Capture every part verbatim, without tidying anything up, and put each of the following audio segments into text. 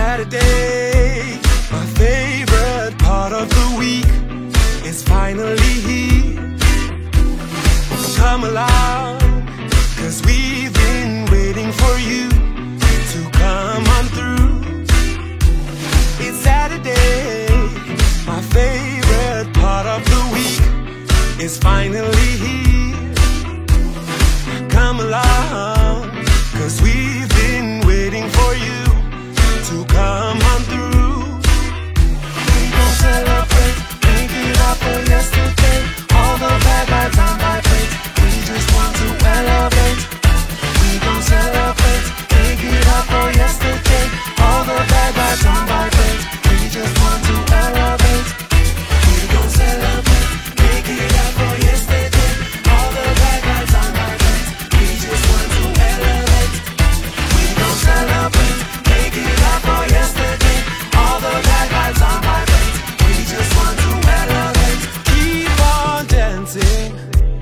Saturday, my favorite part of the week is finally here. Come along, cause we've been waiting for you to come on through. It's Saturday, my favorite part of the week is finally here. Come along, cause we've been waiting for you to come on through. We gon' celebrate, make it up for yesterday. All the bad vibes on my plate, we just want to elevate. We gon' celebrate, make it up for yesterday. All the bad vibes on my plate, we just want to elevate. We gon' celebrate, make it up for yesterday. All the bad vibes on my plate, we just want to elevate. We gon' celebrate, make it up for yesterday. All the bad vibes on my plate, we just want to elevate. Keep on dancing.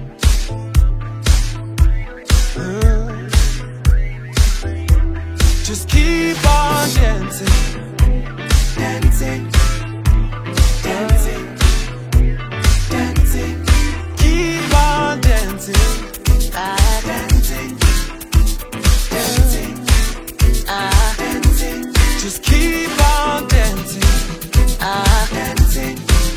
Uh, just keep on dancing. Dancing. Dancing. Dancing. Keep on dancing. Ah, Dancing. Dancing. ah, Dancing. Just keep on dancing. ah. Dancing.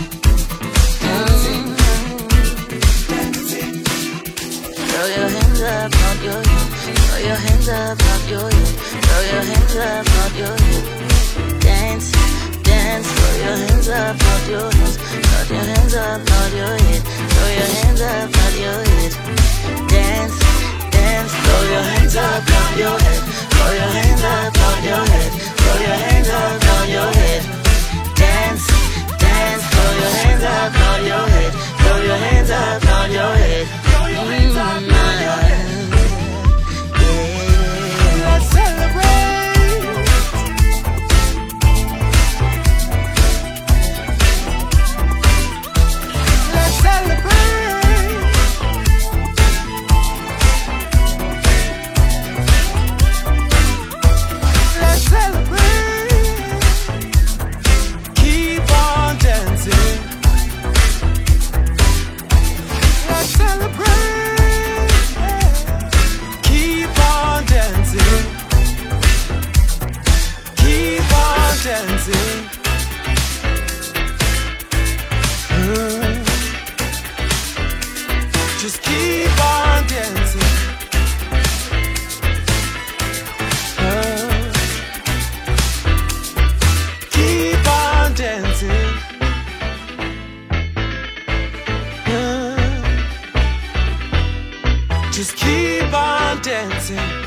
Mm. Dancing. Throw your hands up, not your head. Throw your hands up, not your head. Throw your hands up, not your head. Dance, dance. Throw your hands up, not your hands. Throw your hands up, not your head. Throw your hands up, not your head. Dance, dance. Throw your hands up, not your head. Throw your hands up, not your head. Throw your hands up, not your head. Dance, dance. Throw your hands up, not your head. Throw your hands up, not your head. Mm-hmm. Let's celebrate. Let's celebrate. Let's celebrate. Keep on dancing. Let's celebrate. Keep on dancing. Keep on dancing. Uh, just keep on dancing. Uh, keep on dancing. Uh, just keep on dancing.